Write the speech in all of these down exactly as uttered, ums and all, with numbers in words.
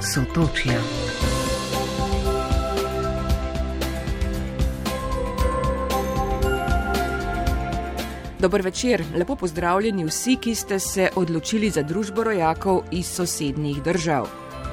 Sotočja. Dober večer, lepo pozdravljeni vsi, ki ste se odločili za družbo rojakov iz sosednjih držav.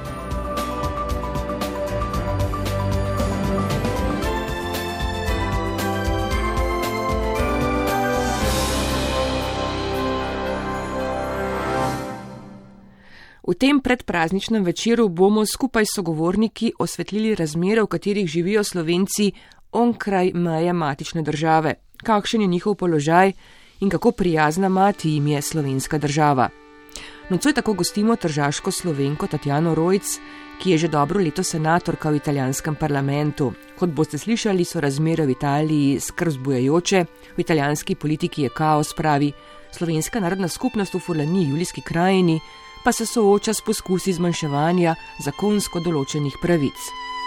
V tem predprazničnem večeru bomo skupaj s sogovorniki osvetlili razmere, v katerih živijo Slovenci onkraj meje matične države, kakšen je njihov položaj in kako prijazna mati jim je slovenska država. Nocoj tako gostimo tržaško Slovenko Tatjano Rojc, ki je že dobro leto senatorka v italijanskem parlamentu. Kot boste slišali, so razmere v Italiji skrb vzbujajoče, v italijanski politiki je kaos, pravi. Slovenska narodna skupnost v Furlaniji, Julijski krajini, pa se sooča s poskusi zmanjševanja zakonsko določenih pravic.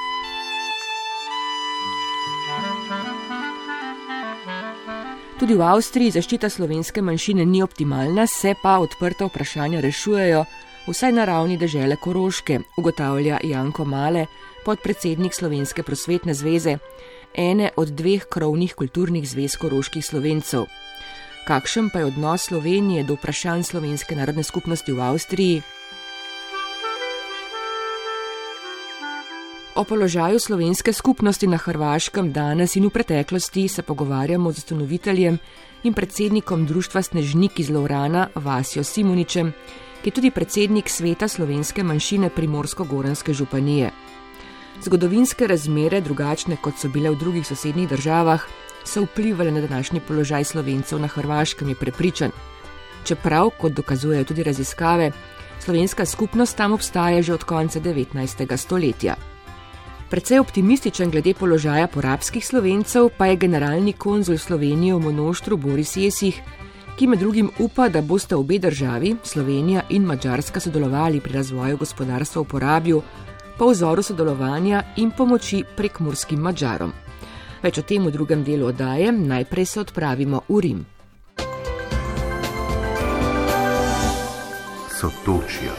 Tudi v Avstriji zaščita slovenske manjšine ni optimalna, se pa odprta vprašanja rešujejo, vsaj na ravni dežele Koroške, ugotavlja Janko Male, podpredsednik Slovenske prosvetne zveze, ene od dveh krovnih kulturnih zvez koroških Slovencev. Kakšen pa je odnos Slovenije do vprašanj slovenske narodne skupnosti v Avstriji? O položaju slovenske skupnosti na Hrvaškem danes in v preteklosti se pogovarjamo z ustanoviteljem in predsednikom društva Snežnik iz Lovrana Vasjo Simoničem, ki je tudi predsednik sveta slovenske manjšine Primorsko-goranske županije. Zgodovinske razmere, drugačne kot so bile v drugih sosednjih državah, so vplivali na današnji položaj Slovencev na Hrvaškem, je prepričan. Čeprav, kot dokazujejo tudi raziskave, slovenska skupnost tam obstaja že od konca devetnajstega stoletja. Precej optimističen glede položaja porabskih Slovencev pa je generalni konzul Slovenije v Monoštru Boris Jesih, ki med drugim upa, da boste obe državi, Slovenija in Madžarska, sodelovali pri razvoju gospodarstva v Porabju, po vzoru sodelovanja in pomoči prekmurskim Madžarom. Več o tem v drugem delu oddaje, najprej se odpravimo v Rim. Sotočja.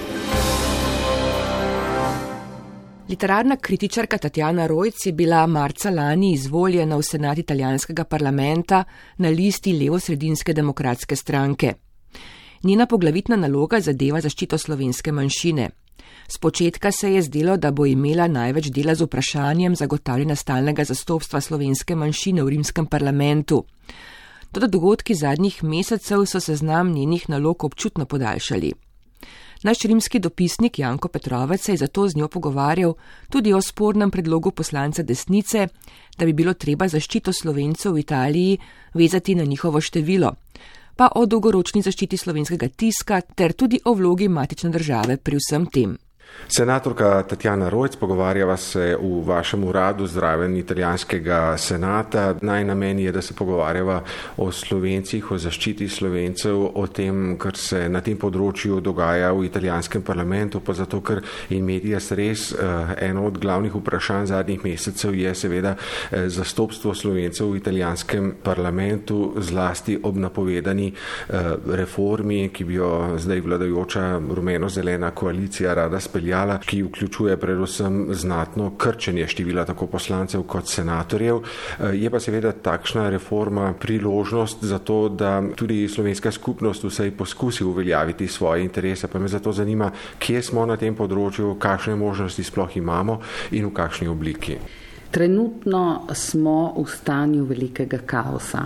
Literarna kritičarka Tatjana Rojc je bila marca lani izvoljena v senat italijanskega parlamenta na listi levosredinske demokratske stranke. Njena poglavitna naloga zadeva zaščito slovenske manjšine. Spočetka se je zdelo, da bo imela največ dela z vprašanjem zagotavljanja stalnega zastopstva slovenske manjšine v rimskem parlamentu. Toda dogodki zadnjih mesecev so seznam njenih nalog občutno podaljšali. Naš rimski dopisnik Janko Petrovec se je zato z njo pogovarjal tudi o spornem predlogu poslanca desnice, da bi bilo treba zaščito Slovencev v Italiji vezati na njihovo število, pa o dolgoročni zaščiti slovenskega tiska ter tudi o vlogi matične države pri vsem tem. Senatorka Tatjana Rojc, pogovarjava se v vašem uradu zraven italijanskega senata. Naj namen je, da se pogovarjava o Slovencih, o zaščiti Slovencev, o tem, kar se na tem področju dogaja v italijanskem parlamentu, pa zato, ker in medijas res eno od glavnih vprašanj zadnjih mesecev je seveda zastopstvo Slovencev v italijanskem parlamentu, zlasti ob napovedani reformi, ki bi jo zdaj vladajoča rumeno-zelena koalicija rada speljala, ki vključuje predvsem znatno krčenje števila tako poslancev kot senatorjev. Je pa seveda takšna reforma priložnost za to, da tudi slovenska skupnost vsaj poskusi uveljaviti svoje interese. Pa me zato zanima, kje smo na tem področju, kakšne možnosti sploh imamo in v kakšni obliki. Trenutno smo v stanju velikega kaosa.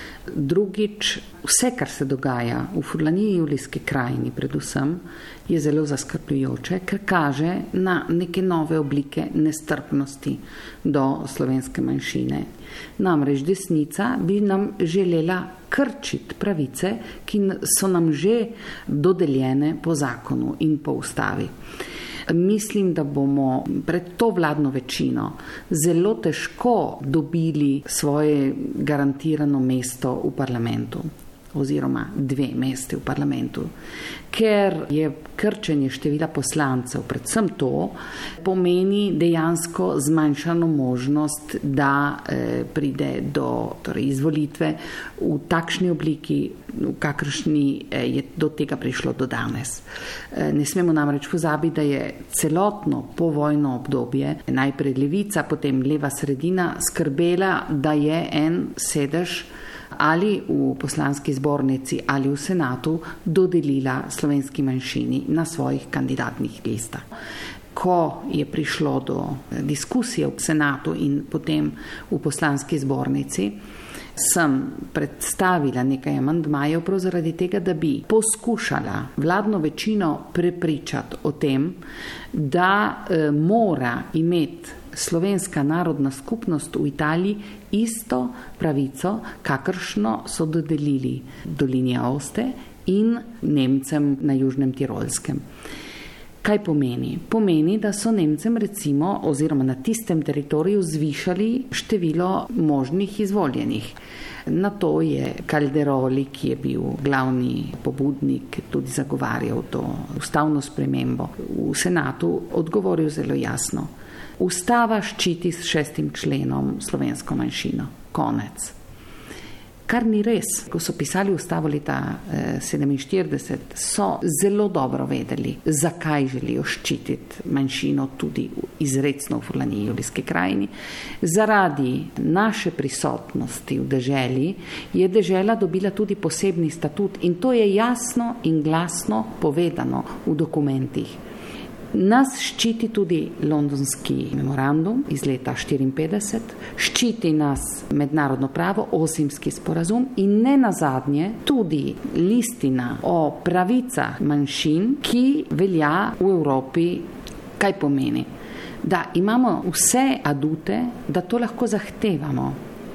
Drugič, vse, kar se dogaja v Furlaniji, Julijski krajini predvsem, je zelo zaskrbljujoče, ker kaže na neke nove oblike nestrpnosti do slovenske manjšine. Namreč desnica bi nam želela krčiti pravice, ki so nam že dodeljene po zakonu in po ustavi. Mislim, da bomo pred to vladno večino zelo težko dobili svoje garantirano mesto v parlamentu. oziroma dve mesti v parlamentu, ker je krčenje števila poslancev, predvsem to, pomeni dejansko zmanjšano možnost, da eh, pride do torej, izvolitve v takšni obliki, v kakršni eh, je do tega prišlo do danes. Eh, ne smemo namreč pozabiti, da je celotno povojno obdobje, najprej levica, potem leva sredina, skrbela, da je en sedež ali v poslanski zbornici ali v senatu dodelila slovenski manjšini na svojih kandidatnih listah. Ko je prišlo do diskusije v senatu in potem v poslanski zbornici, sem predstavila nekaj amandmajev prav zaradi tega, da bi poskušala vladno večino prepričati o tem, da e, mora imeti slovenska narodna skupnost v Italiji isto pravico, kakršno so dodelili Dolini Aoste in Nemcem na Južnem Tirolskem. Kaj pomeni? Pomeni, da so Nemcem recimo oziroma na tistem teritoriju zvišali število možnih izvoljenih. Na to je Calderoli, ki je bil glavni pobudnik, tudi zagovarjal to ustavno spremembo v senatu, odgovoril zelo jasno. Ustava ščiti s šestim členom slovensko manjšino. Konec. Kar ni res. Ko so pisali ustavo leta sedeminštirideset, so zelo dobro vedeli, zakaj želijo ščititi manjšino tudi izrecno v Furlaniji Julijski krajini. Zaradi naše prisotnosti v deželi je dežela dobila tudi posebni statut in to je jasno in glasno povedano v dokumentih. Nas ščiti tudi londonski memorandum iz leta štiriinpetdeset, ščiti nas mednarodno pravo, Osimski sporazum in ne nazadnje tudi listina o pravicah manjšin, ki velja v Evropi. Kaj pomeni? Da imamo vse adute, da to lahko zahtevamo.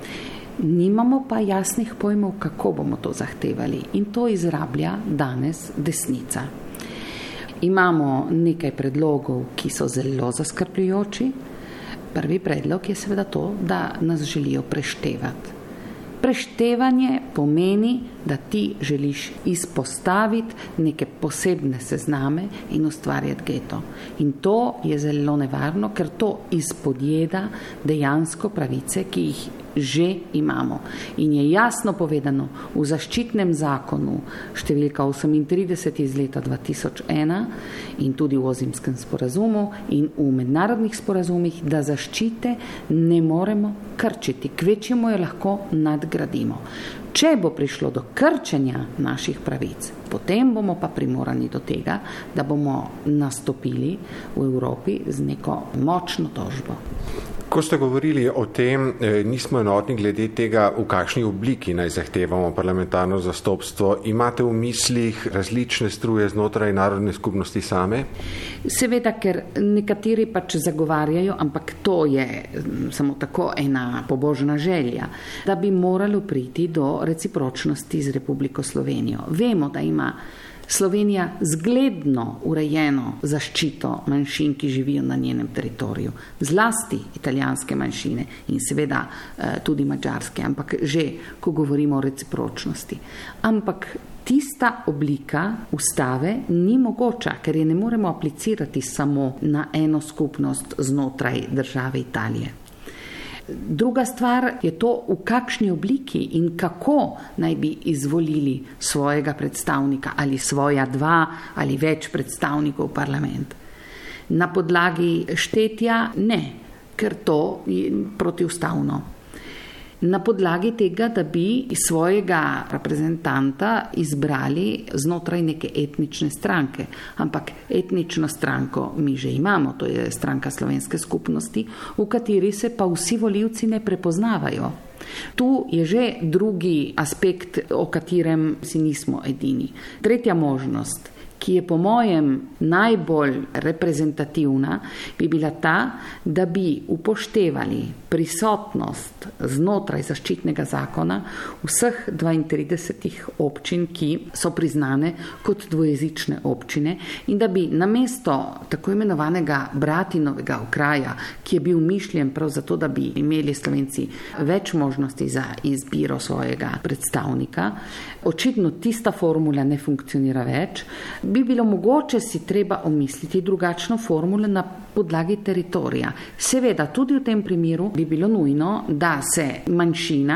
Nimamo pa jasnih pojmov, kako bomo to zahtevali in to izrablja danes desnica. Imamo nekaj predlogov, ki so zelo zaskrbljujoči. Prvi predlog je seveda to, da nas želijo preštevati. Preštevanje pomeni, da ti želiš izpostaviti neke posebne sezname in ustvarjati geto. In to je zelo nevarno, ker to izpodjeda dejansko pravice, ki jih že imamo. In je jasno povedano v zaščitnem zakonu številka osemintrideset iz leta dva tisoč ena in tudi v Osimskem sporazumu in v mednarodnih sporazumih, da zaščite ne moremo krčiti, kvečjemu jo lahko nadgradimo. Če bo prišlo do krčenja naših pravic, potem bomo pa primorani do tega, da bomo nastopili v Evropi z neko močno tožbo. Ko ste govorili o tem, nismo enotni glede tega, v kakšni obliki naj zahtevamo parlamentarno zastopstvo. Imate v mislih različne struje znotraj narodne skupnosti same? Seveda, ker nekateri pač zagovarjajo, ampak to je samo tako ena pobožna želja, da bi moralo priti do recipročnosti z Republiko Slovenijo. Vemo, da ima Slovenija zgledno urejeno zaščito manjšin, ki živijo na njenem teritoriju, zlasti italijanske manjšine in seveda tudi madžarske, ampak že, ko govorimo o recipročnosti. Ampak tista oblika ustave ni mogoča, ker je ne moremo aplicirati samo na eno skupnost znotraj države Italije. Druga stvar je to, v kakšni obliki in kako naj bi izvolili svojega predstavnika ali svoja dva ali več predstavnikov v parlament. Na podlagi štetja ne, ker to je protiustavno. Na podlagi tega, da bi svojega reprezentanta izbrali znotraj neke etnične stranke. Ampak etnično stranko mi že imamo, to je stranka slovenske skupnosti, v kateri se pa vsi volivci ne prepoznavajo. Tu je že drugi aspekt, o katerem si nismo edini. Tretja možnost, ki je po mojem najbolj reprezentativna, bi bila ta, da bi upoštevali prisotnost znotraj zaščitnega zakona vseh dvaintridesetih občin, ki so priznane kot dvojezične občine, in da bi namesto tako imenovanega Bratinovega okraja, ki je bil mišljen prav zato, da bi imeli Slovenci več možnosti za izbiro svojega predstavnika, očitno tista formula ne funkcionira več, bi bilo mogoče si treba omisliti drugačno formulo na podlagi teritorija. Seveda, tudi v tem primeru bi bilo nujno, da se manjšina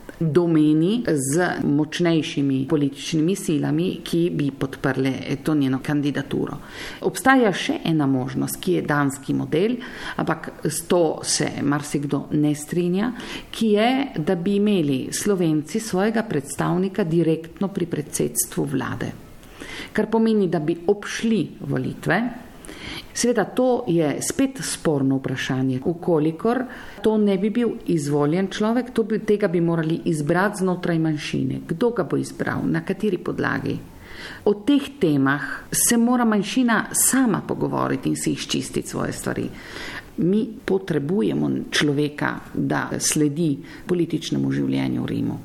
domeni z močnejšimi političnimi silami, ki bi podprle to njeno kandidaturo. Obstaja še ena možnost, ki je danski model, ampak s to se marsikdo ne strinja, ki je, da bi imeli Slovenci svojega predstavnika direktno pri predsedstvu vlade. Kar pomeni, da bi obšli volitve. Seveda, to je spet sporno vprašanje. Ukolikor to ne bi bil izvoljen človek, to bi, tega bi morali izbrati znotraj manjšine. Kdo ga bo izbral? Na kateri podlagi? O teh temah se mora manjšina sama pogovoriti in si izčistiti svoje stvari. Mi potrebujemo človeka, da sledi političnemu življenju v Rimu.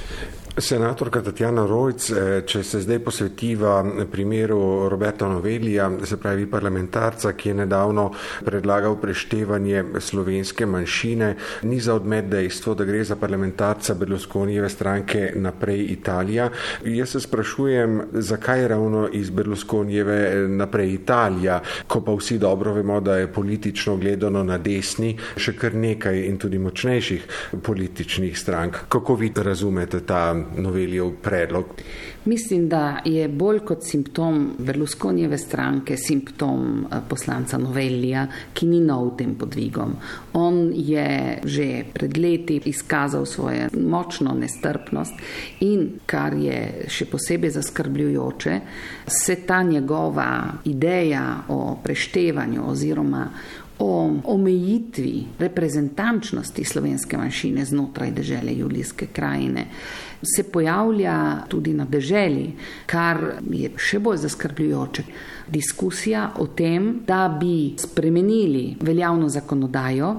Senatorka Tatjana Rojc, če se zdaj posvetiva primeru Roberta Novellija, se pravi parlamentarca, ki je nedavno predlagal preštevanje slovenske manjšine, ni za odmet dejstvo, da gre za parlamentarca Berlusconijeve stranke Naprej Italija. Jaz se sprašujem, zakaj ravno iz Berlusconijeve Naprej Italija, ko pa vsi dobro vemo, da je politično gledano na desni še kar nekaj in tudi močnejših političnih strank. Kako vi razumete ta Novellijev predlog? Mislim, da je bolj kot simptom Berlusconijeve stranke simptom poslanca Novellija, ki ni nov tem podvigom. On je že pred leti izkazal svojo močno nestrpnost in, kar je še posebej zaskrbljujoče, se ta njegova ideja o preštevanju oziroma o omejitvi reprezentančnosti slovenske manjšine znotraj dežele Julijske krajine se pojavlja tudi na deželi, kar je še bolj zaskrbljujoče. Diskusija o tem, da bi spremenili veljavno zakonodajo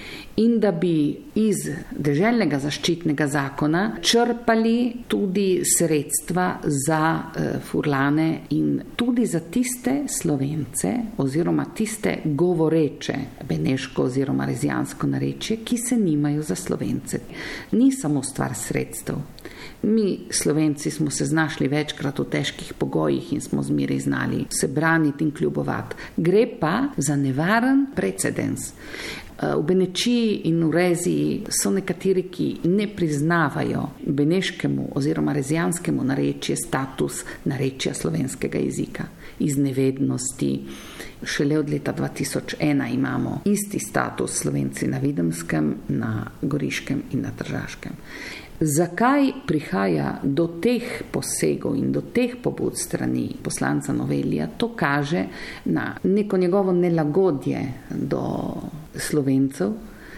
in da bi iz deželnega zaščitnega zakona črpali tudi sredstva za eh, furlane in tudi za tiste Slovence oziroma tiste govoreče beneško oziroma rezijansko narečje, ki se nimajo za Slovence. Ni samo stvar sredstev. Mi, Slovenci, smo se znašli večkrat v težkih pogojih in smo zmeraj znali se braniti in kljubovati. Gre pa za nevaren precedens. V Benečiji in v Reziji so nekateri, ki ne priznavajo beneškemu oziroma rezijanskemu narečje status narečja slovenskega jezika. Iz nevednosti. Šele od leta dva tisoč ena imamo isti status Slovenci na Videmskem, na Goriškem in na Tržaškem. Zakaj prihaja do teh posegov in do teh pobud strani poslanca Novellija? To kaže na neko njegovo nelagodje do Slovencev.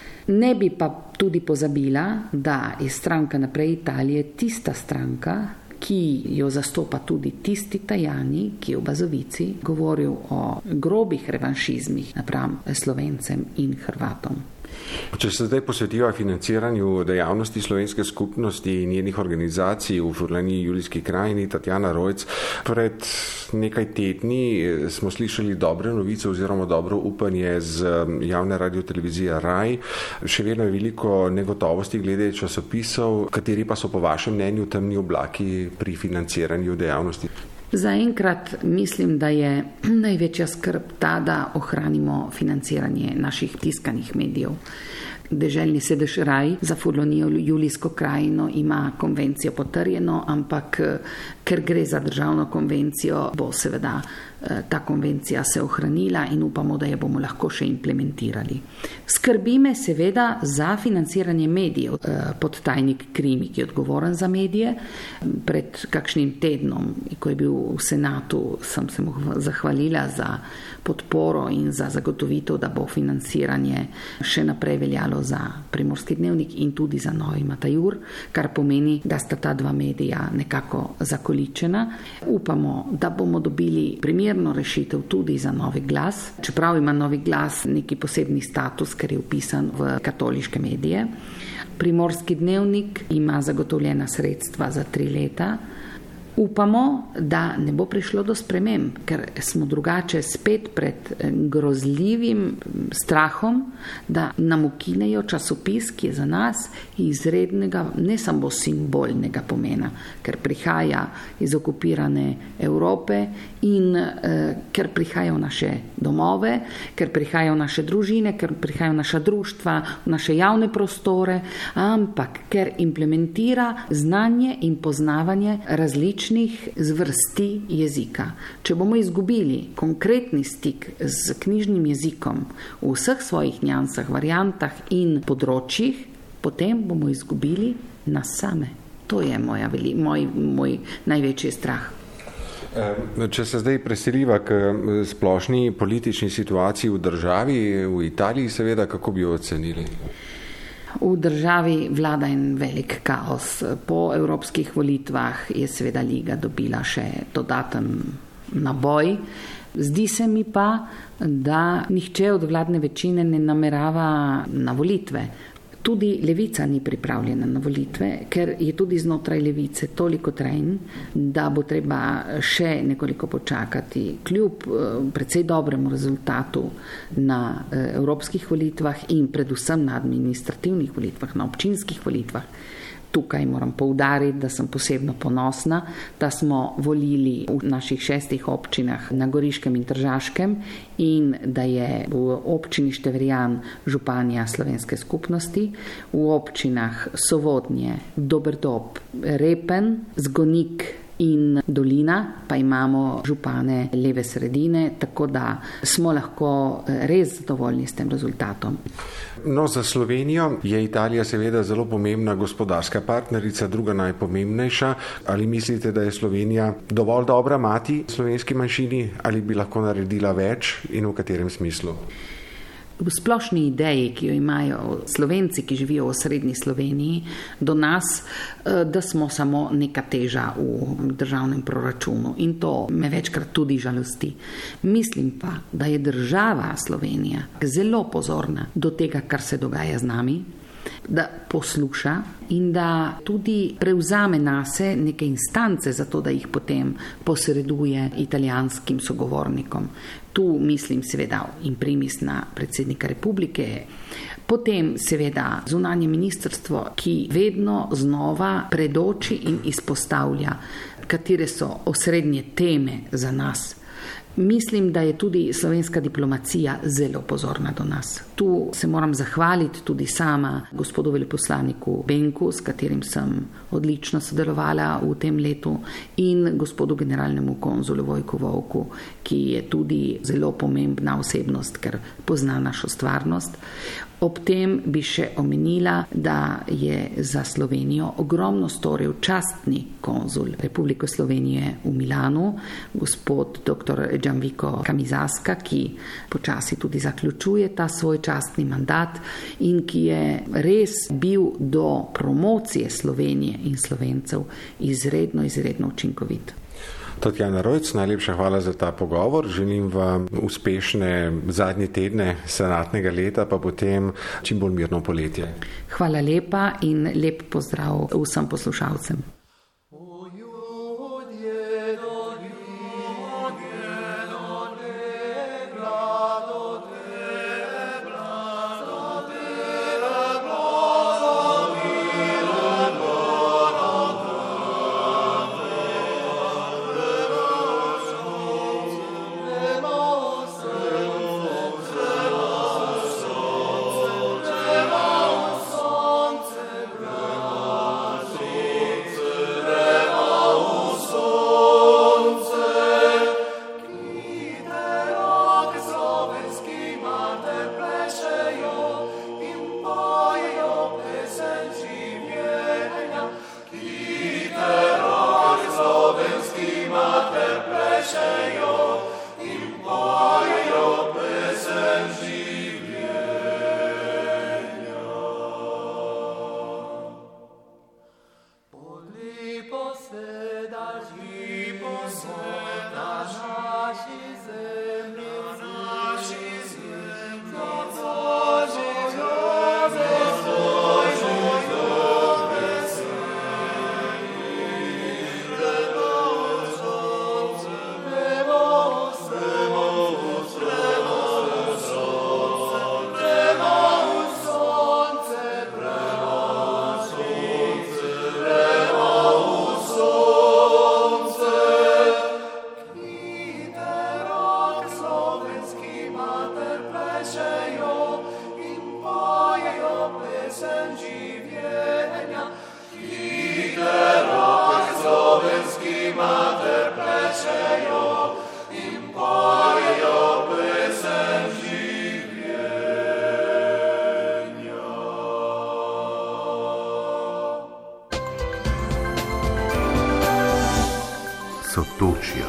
Ne bi pa tudi pozabila, da je stranka Naprej Italije tista stranka, ki jo zastopa tudi tisti Tajani, ki je v Bazovici govoril o grobih revanšizmih napram Slovencem in Hrvatom. Če se zdaj posvetiva financiranju dejavnosti slovenske skupnosti in njenih organizacij v Furlaniji Julijski krajini, Tatjana Rojc, pred nekaj tedni smo slišali dobre novice oziroma dobro upanje z javne radiotelevizije Raj. Še vedno je veliko negotovosti glede časopisov, kateri pa so po vašem mnenju temni oblaki pri financiranju dejavnosti? Zaenkrat mislim, da je največja skrb ta, da ohranimo financiranje naših tiskanih medijev. Deželni sedež Raj za Furlanijo Julijsko krajino ima konvencijo potrjeno, ampak ker gre za državno konvencijo, bo seveda ta konvencija se ohranila in upamo, da jo bomo lahko še implementirali. Skrbi me seveda za financiranje medijev. Podtajnik Krimi, ki je odgovoren za medije, pred kakšnim tednom, ko je bil v Senatu, sem se mu zahvalila za podporo in za zagotovitev, da bo financiranje še naprej veljalo veljalo za Primorski dnevnik in tudi za Novi Matajur, kar pomeni, da sta ta dva medija nekako zakoličena. Upamo, da bomo dobili primerno rešitev tudi za Novi glas, čeprav ima Novi glas neki posebni status, ker je upisan v katoliške medije. Primorski dnevnik ima zagotovljena sredstva za tri leta. Upamo, da ne bo prišlo do sprememb, ker smo drugače spet pred grozljivim strahom, da nam ukinejo časopis, ki je za nas izrednega, ne samo simbolnega pomena, ker prihaja iz okupirane Evrope in eh, ker prihaja v naše domove, ker prihaja v naše družine, ker prihaja v naša društva, v naše javne prostore, ampak ker implementira znanje in poznavanje različnih zvrsti jezika. Če bomo izgubili konkretni stik z knjižnim jezikom v vseh svojih njansah, variantah in področjih, potem bomo izgubili nas same. To je moja, moj, moj največji strah. Če se zdaj preseliva k splošni politični situaciji v državi, v Italiji seveda, kako bi jo ocenili? V državi vlada en velik kaos. Po evropskih volitvah je seveda Liga dobila še dodaten naboj. Zdi se mi pa, da nihče od vladne večine ne namerava na volitve. Tudi levica ni pripravljena na volitve, ker je tudi znotraj levice toliko trenj, da bo treba še nekoliko počakati. Kljub precej dobremu rezultatu na evropskih volitvah in predvsem na administrativnih volitvah, na občinskih volitvah. Tukaj moram poudariti, da sem posebno ponosna, da smo volili v naših šestih občinah na Goriškem in Tržaškem in da je v občini Števerjan županja slovenske skupnosti, v občinah Sovodnje, Doberdob, Repen, Zgonik in Dolina pa imamo župane leve sredine, tako da smo lahko res zadovoljni s tem rezultatom. No, za Slovenijo je Italija seveda zelo pomembna gospodarska partnerica, druga najpomembnejša. Ali mislite, da je Slovenija dovolj dobra mati slovenski manjšini ali bi lahko naredila več in v katerem smislu? V splošni ideji, ki jo imajo Slovenci, ki živijo v srednji Sloveniji, do nas, da smo samo neka teža v državnem proračunu in to me večkrat tudi žalosti. Mislim pa, da je država Slovenija zelo pozorna do tega, kar se dogaja z nami, da posluša in da tudi prevzame nase neke instance za to, da jih potem posreduje italijanskim sogovornikom. Tu mislim seveda in primis na predsednika republike, potem seveda zunanje ministrstvo, ki vedno znova predoči in izpostavlja, katere so osrednje teme za nas. Mislim, da je tudi slovenska diplomacija zelo pozorna do nas. Tu se moram zahvaliti tudi sama gospodu veleposlaniku Benku, s katerim sem odlično sodelovala v tem letu, in gospodu generalnemu konzulu Vojku Vovku, ki je tudi zelo pomembna osebnost, ker pozna našo stvarnost. Ob tem bi še omenila, da je za Slovenijo ogromno storil častni konzul Republike Slovenije v Milanu, gospod dr. Gianvico Camizaska, ki počasi tudi zaključuje ta svoj častni mandat in ki je res bil do promocije Slovenije in Slovencev izredno, izredno učinkovit. Tatjana Rojc, najlepša hvala za ta pogovor. Želim vam uspešne zadnje tedne senatnega leta, pa potem čim bolj mirno poletje. Hvala lepa in lep pozdrav vsem poslušalcem. Potočja.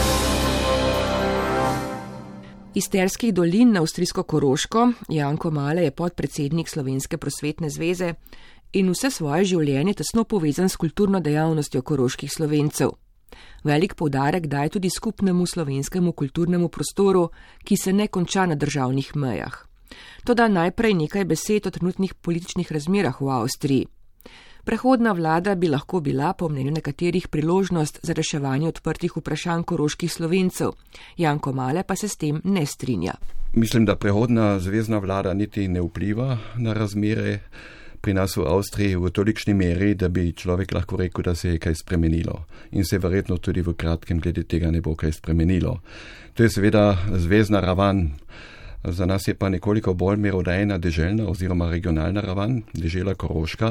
Iz Terskih dolin na avstrijsko-koroško Janko Male je podpredsednik Slovenske prosvetne zveze in vse svoje življenje tesno povezan s kulturno dejavnostjo koroških Slovencev. Velik poudarek daje tudi skupnemu slovenskemu kulturnemu prostoru, ki se ne konča na državnih mejah. Toda najprej nekaj besed o trenutnih političnih razmerah v Avstriji. Prehodna vlada bi lahko bila, po mnenju nekaterih, priložnost za reševanje odprtih vprašanj koroških Slovencev. Janko Male pa se s tem ne strinja. Mislim, da prehodna zvezna vlada niti ne vpliva na razmere pri nas v Avstriji v tolikšni meri, da bi človek lahko rekel, da se je kaj spremenilo. In se verjetno tudi v kratkem glede tega ne bo kaj spremenilo. To je seveda zvezna ravan. Za nas je pa nekoliko bolj merodajna deželna oziroma regionalna ravan, dežela Koroška,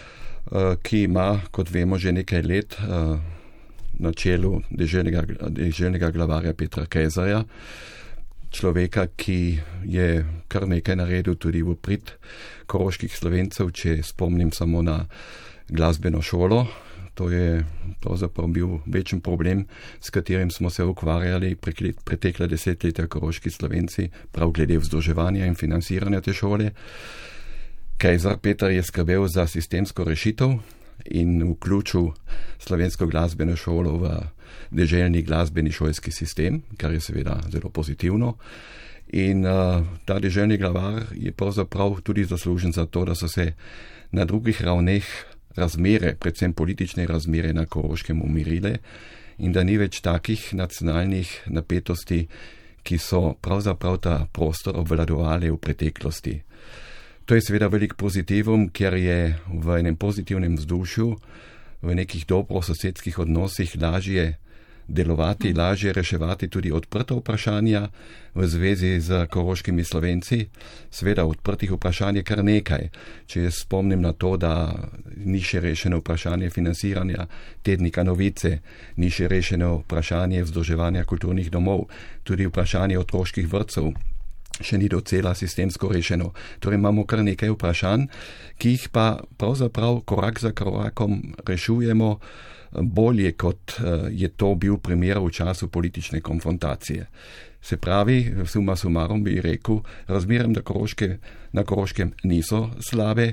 ki ima, kot vemo, že nekaj let na čelu deželnega, deželnega glavarja Petra Kejzarja, človeka, ki je kar nekaj naredil tudi v prid koroških Slovencev, če spomnim samo na glasbeno šolo. To je pravzaprav bil večji problem, s katerim smo se ukvarjali pretekla desetletja koroški Slovenci, prav glede vzdrževanja in financiranja te šole. Kejzar Petar je skrbel za sistemsko rešitev in vključil slovensko glasbeno šolo v deželni glasbeni šolski sistem, kar je seveda zelo pozitivno. In uh, ta deželni glavar je pravzaprav tudi zaslužen za to, da so se na drugih ravneh razmere, predvsem politične razmere na Koroškem umirile in da ni več takih nacionalnih napetosti, ki so pravzaprav ta prostor obvladovali v preteklosti. To je seveda velik pozitivum, ker je v enem pozitivnem vzdušju, v nekih dobrososedskih odnosih lažje delovati, lažje reševati tudi odprta vprašanja v zvezi z koroškimi Slovenci. Seveda odprtih vprašanj je kar nekaj. Če jaz spomnim na to, da ni še rešeno vprašanje financiranja tednika Novice, ni še rešeno vprašanje vzdrževanja kulturnih domov, tudi vprašanje otroških vrtcev še ni docela sistemsko rešeno. Torej imamo kar nekaj vprašanj, ki jih pa pravzaprav korak za korakom rešujemo bolje, kot je to bil primer v času politične konfrontacije. Se pravi, suma sumarum bi rekel, razmeram na, Koroške, na Koroškem niso slabe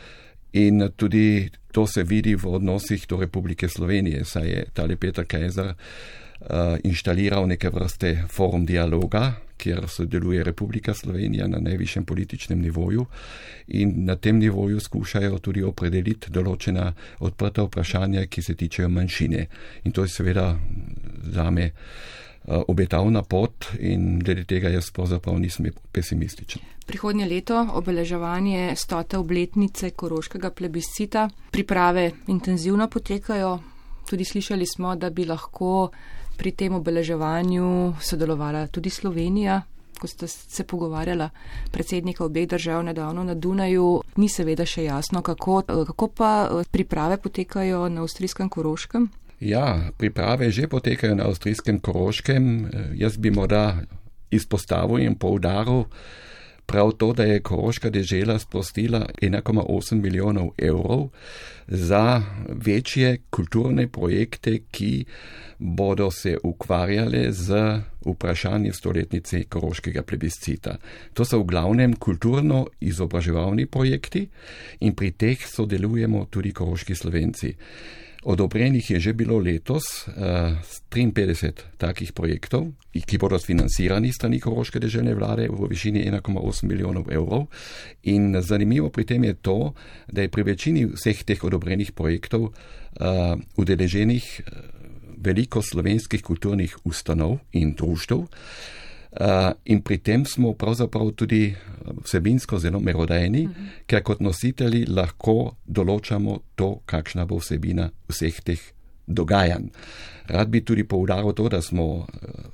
in tudi to se vidi v odnosih do Republike Slovenije, saj je tale Peter Kejzar uh, inštaliral neke vrste forum dialoga, kjer sodeluje Republika Slovenija na najvišjem političnem nivoju in na tem nivoju skušajo tudi opredeliti določena odprta vprašanja, ki se tičejo manjšine. In to je seveda zame obetavna pot in glede tega jaz pravzaprav nisem pesimističen. Prihodnje leto obeleževanje stote obletnice koroškega plebiscita. Priprave intenzivno potekajo. Tudi slišali smo, da bi lahko pri tem obeleževanju sodelovala tudi Slovenija, ko sta se pogovarjala predsednika obeh držav nedavno na Dunaju. Ni seveda še jasno, kako, kako pa priprave potekajo na avstrijskem Koroškem. Ja, priprave že potekajo na avstrijskem Koroškem. Jaz bi morda izpostavil in poudaril prav to, da je koroška dežela sprostila ena cela osem milijonov evrov za večje kulturne projekte, ki bodo se ukvarjale z vprašanjem stoletnice koroškega plebiscita. To so v glavnem kulturno-izobraževalni projekti in pri teh sodelujemo tudi koroški Slovenci. Odobrenih je že bilo letos uh, triinpetdeset takih projektov, ki bodo financirani strani koroške deželne vlade v višini ena cela osem milijonov evrov. In zanimivo pri tem je to, da je pri večini vseh teh odobrenih projektov uh, udeleženih veliko slovenskih kulturnih ustanov in društev. Uh, in pri tem smo pravzaprav tudi vsebinsko zelo merodajni, uh-huh. ker kot nositelji lahko določamo to, kakšna bo vsebina vseh teh dogajanj. Rad bi tudi poudaril to, da smo uh,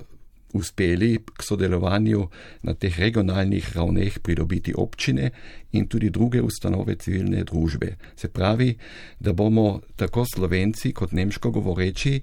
uspeli k sodelovanju na teh regionalnih ravneh pridobiti občine in tudi druge ustanove civilne družbe. Se pravi, da bomo tako Slovenci kot nemško govoreči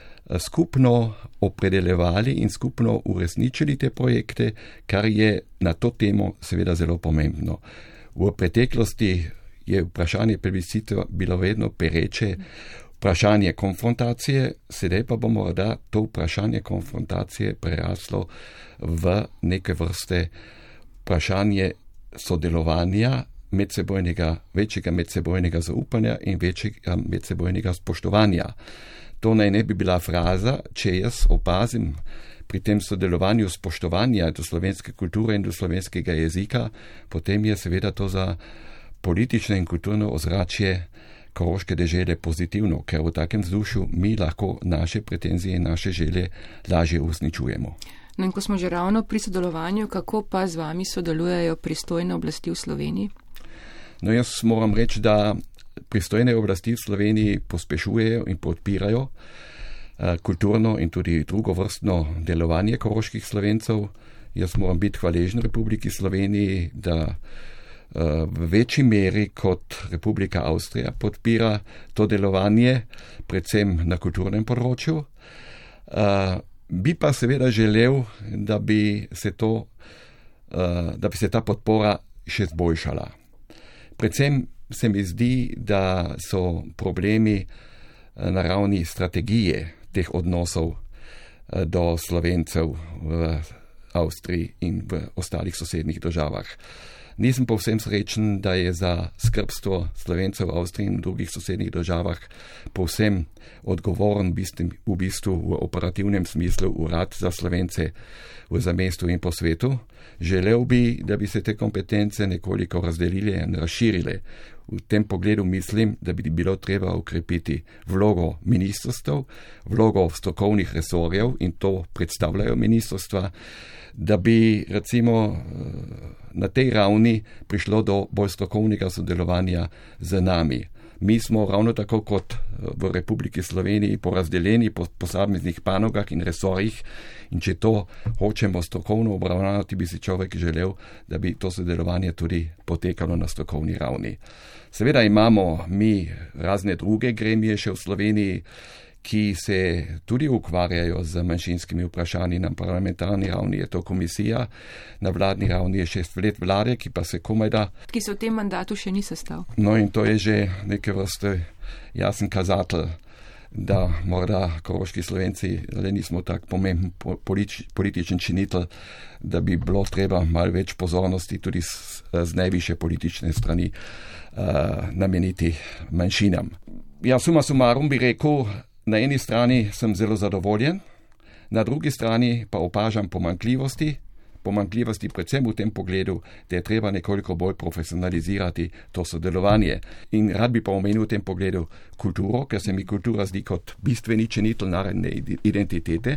skupno opredeljevali in skupno uresničili te projekte, kar je na to temo seveda zelo pomembno. V preteklosti je vprašanje plebiscita bilo vedno pereče vprašanje konfrontacije, sedaj pa bo morda to vprašanje konfrontacije preraslo v neke vrste vprašanje sodelovanja, medsebojnega, večjega medsebojnega zaupanja in večjega medsebojnega spoštovanja. To naj ne bi bila fraza, če jaz opazim pri tem sodelovanju spoštovanja do slovenske kulture in do slovenskega jezika, potem je seveda to za politično in kulturno ozračje Koroške dežele pozitivno, ker v takem vzdušju mi lahko naše pretenzije in naše želje lažje uresničujemo. No in ko smo že ravno pri sodelovanju, kako pa z vami sodelujejo pristojne oblasti v Sloveniji? No jaz moram reči, da pristojne oblasti v Sloveniji pospešujejo in podpirajo kulturno in tudi drugovrstno delovanje koroških Slovencev. Jaz moram biti hvaležen Republiki Sloveniji, da v večji meri kot Republika Avstrija podpira to delovanje, predvsem na kulturnem področju. Bi pa seveda želel, da bi se, to, da bi se ta podpora še zboljšala. Predvsem se mi zdi, da so problemi na ravni strategije teh odnosov do Slovencev v Avstriji in v ostalih sosednjih državah. Nisem povsem srečen, da je za skrbstvo Slovencev v Avstriji in drugih sosednjih državah povsem odgovoren v bistvu v operativnem smislu Urad za Slovence v zamestu in po svetu. Želel bi, da bi se te kompetence nekoliko razdelile in razširile. V tem pogledu mislim, da bi bilo treba ukrepiti vlogo ministrstev, vlogo strokovnih resorjev in to predstavljajo ministrstva, da bi recimo na tej ravni prišlo do bolj strokovnega sodelovanja z nami. Mi smo ravno tako kot v Republiki Sloveniji porazdeljeni po posameznih panogah in resorjih in če to hočemo strokovno obravnavati, bi si človek želel, da bi to sodelovanje tudi potekalo na strokovni ravni. Seveda imamo mi razne druge gremije še v Sloveniji, ki se tudi ukvarjajo z manjšinskimi vprašanji na parlamentarni ravni, je to komisija, na vladni ravni je šest let vlade, ki pa se komajda... Ki se v tem mandatu še ni sestal. No in to je že neke vrste jasen kazatelj, da morda koroški Slovenci le nismo tak pomemben politič, političen činitelj, da bi bilo treba malo več pozornosti tudi z, z najvišje politične strani uh, nameniti manjšinam. Ja, suma sumarum bi rekel, na eni strani sem zelo zadovoljen, na drugi strani pa opažam pomanjkljivosti, pomanjkljivosti predvsem v tem pogledu, da je treba nekoliko bolj profesionalizirati to sodelovanje. In rad bi pa omenil v tem pogledu kulturo, ker se mi kultura zdi kot bistveni činitelj narodne identitete.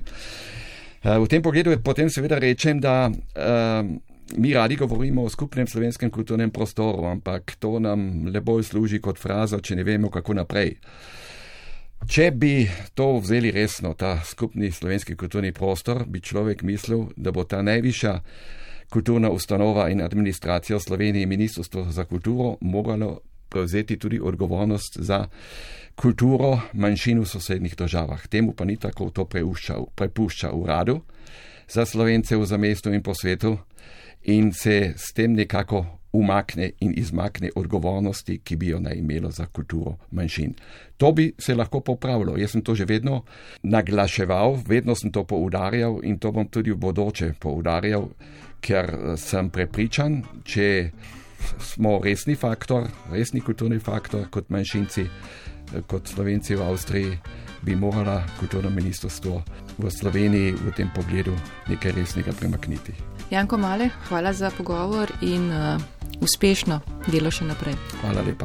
V tem pogledu potem seveda rečem, da um, mi radi govorimo o skupnem slovenskem kulturnem prostoru, ampak to nam le bolj služi kot fraza, če ne vemo, kako naprej. Če bi to vzeli resno, ta skupni slovenski kulturni prostor, bi človek mislil, da bo ta najvišja kulturna ustanova in administracija v Sloveniji, Ministrstvo za kulturo, moralo prevzeti tudi odgovornost za kulturo manjšin v sosednjih državah. Temu pa ni tako, to prepušča uradu za Slovence v zamestu in po svetu in se s tem nekako umakne in izmakne odgovornosti, ki bi jo naj imelo za kulturo manjšin. To bi se lahko popravilo. Jaz sem to že vedno naglaševal, vedno sem to poudarjal in to bom tudi v bodoče poudarjal, ker sem prepričan, če smo resni faktor, resni kulturni faktor kot manjšinci, kot Slovenci v Avstriji, bi morala kulturno ministrstvo v Sloveniji v tem pogledu nekaj resnega premakniti. Janko Male, hvala za pogovor in uh, uspešno delo še naprej. Hvala lepa.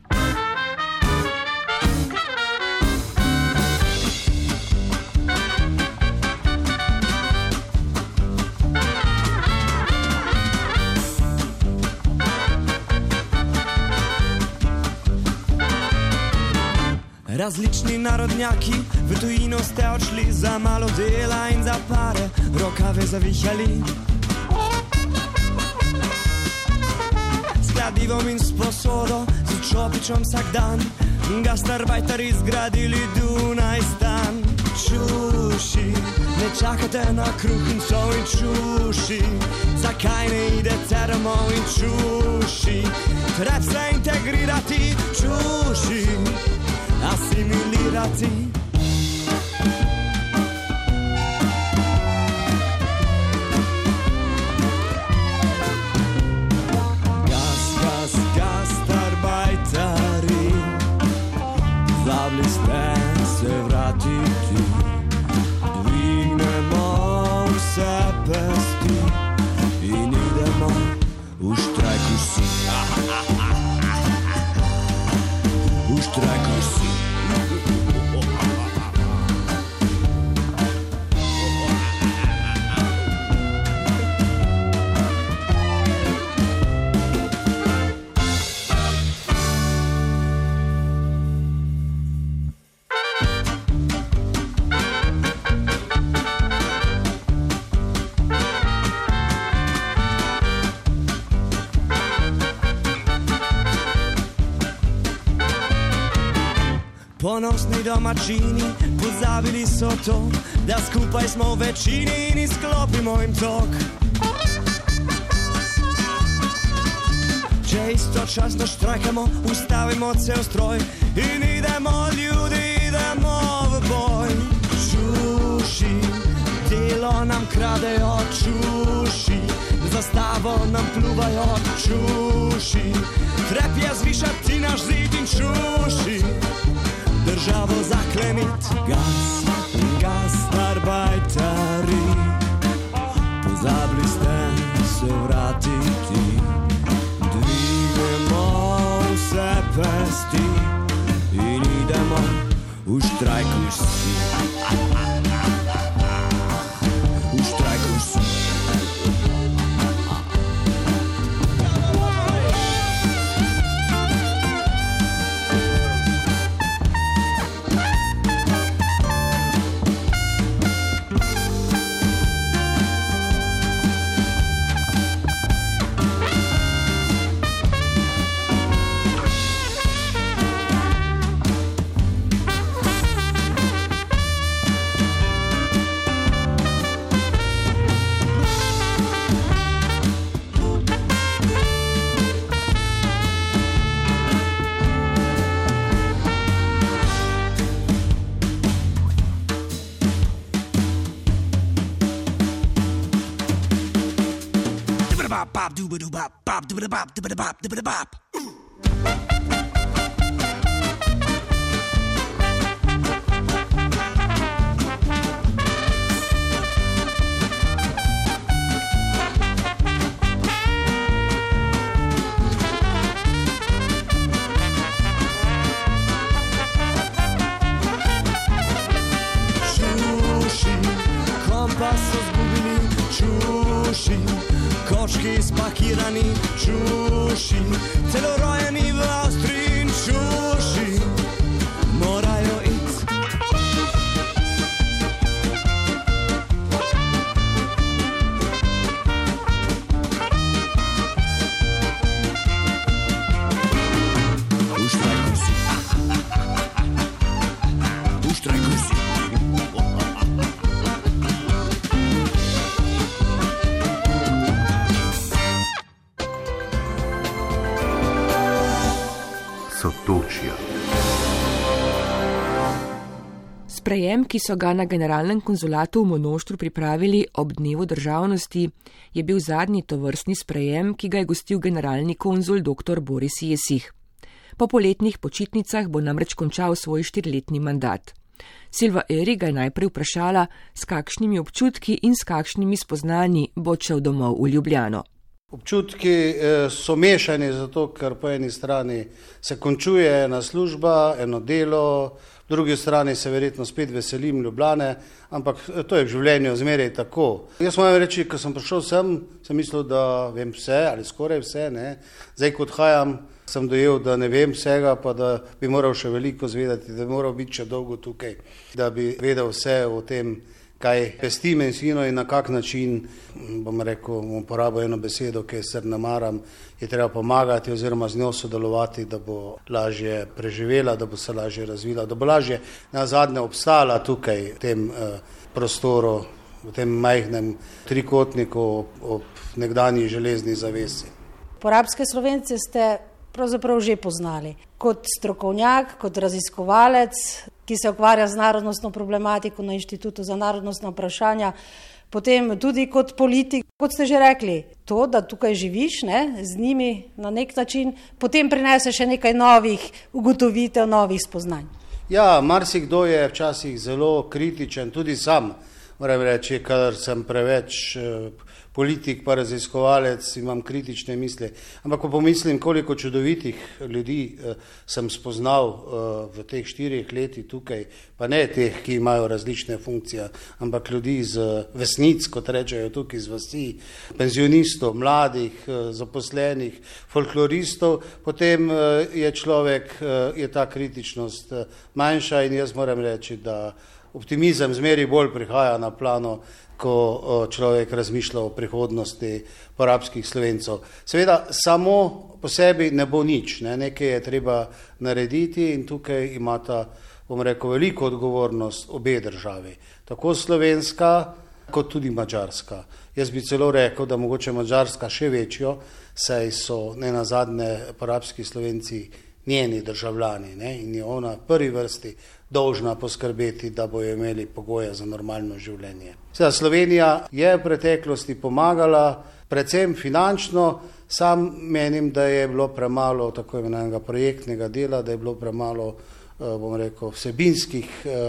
Različni narodnjaki v tujino ste odšli za malo dela in za pare rokave zavihali. S kladivom in s posodo, z čopičom vsak dan, gastarbajteri zgradili Dunaj stan. Čuši, ne čakate na kruh in sol in čuši, zakaj ne idete domov in čuši, treba se integrirati, čuši. asimilirati. Gas, gas, gastarbajtari, zabili ste se vratiti, dvignemo vse pesti in idemo v štrajku si. V štrajku si. Ponosni domačini, pozabili so to, da skupaj smo v večini in izklopimo jim tok. Če istočasno štrajkamo, ustavimo cel stroj in idemo ljudi, idemo v boj. Čuši, delo nam kradejo, čuši, zastavo nam pluvajo, čuši, trepje zvišati naš zid in čuši. Državo zaklenit, gas, gastarbajtari, pozabili ste se vratiti, dvignemo vse pesti in idemo v štrajku si. V štrajku si. Bop doo doo bop bop doo bop doo bop doo bop. Čuši, kompas so zgubili, čuši, kočki spakirani, čuši, celo rojeni v Avstriji in čuši, morajo iti. V štrajku si. V štrajku si. Sotočja. Sprejem, ki so ga na generalnem konzulatu v Monoštru pripravili ob dnevu državnosti, je bil zadnji tovrstni sprejem, ki ga je gostil generalni konzul dr. Boris Jesih. Po poletnih počitnicah bo namreč končal svoj štiriletni mandat. Silva Eri ga je najprej vprašala, s kakšnimi občutki in s kakšnimi spoznanji bo odšel domov v Ljubljano. Občutki so mešani zato, ker po eni strani se končuje ena služba, eno delo, v drugi strani se verjetno spet veselim Ljubljane, ampak to je v življenju zmeraj tako. Jaz moram reči, ko sem prišel sem, sem mislil, da vem vse ali skoraj vse, ne. Zdaj, ko odhajam, sem dojel, da ne vem vsega, pa da bi moral še veliko zvedati, da bi moral biti še dolgo tukaj, da bi vedel vse o tem, kaj pesti medicino in na kak način, bom rekel, bom uporabil eno besedo, ki je srd namaram, je treba pomagati oziroma z njo sodelovati, da bo lažje preživela, da bo se lažje razvila, da bo lažje nazadnje obstala tukaj v tem eh, prostoru, v tem majhnem trikotniku ob, ob nekdanji železni zavesi. Porabske Slovence ste pravzaprav že poznali. Kot strokovnjak, kot raziskovalec, ki se ukvarja z narodnostno problematiko na Inštitutu za narodnostna vprašanja, potem tudi kot politik, kot ste že rekli, to, da tukaj živiš, ne, z njimi na nek način, potem prinese še nekaj novih ugotovitev, novih spoznanj. Ja, marsikdo je včasih zelo kritičen, tudi sam, moram reči, ker sem preveč politik pa raziskovalec, imam kritične misli. Ampak ko pomislim, koliko čudovitih ljudi sem spoznal v teh štirih letih tukaj, pa ne teh, ki imajo različne funkcije, ampak ljudi z vesnic, kot rečejo tukaj z vasi, penzionistov, mladih, zaposlenih, folkloristov, potem je človek, je ta kritičnost manjša in jaz moram reči, da optimizem zmeri bolj prihaja na plano, ko človek razmišlja o prihodnosti porabskih Slovencev. Seveda, samo po sebi ne bo nič, ne? Nekaj je treba narediti in tukaj imata, bom rekel, veliko odgovornost obe državi, tako slovenska kot tudi mađarska. Jaz bi celo rekel, da mogoče mađarska še večjo, saj so ne nazadnje porabski Slovenci njeni državljani, ne? In je ona v prvi vrsti dolžna poskrbeti, da bojo imeli pogoje za normalno življenje. Seveda, Slovenija je v preteklosti pomagala, predvsem finančno, sam menim, da je bilo premalo tako imenovanega projektnega dela, da je bilo premalo, bom rekel, vsebinskih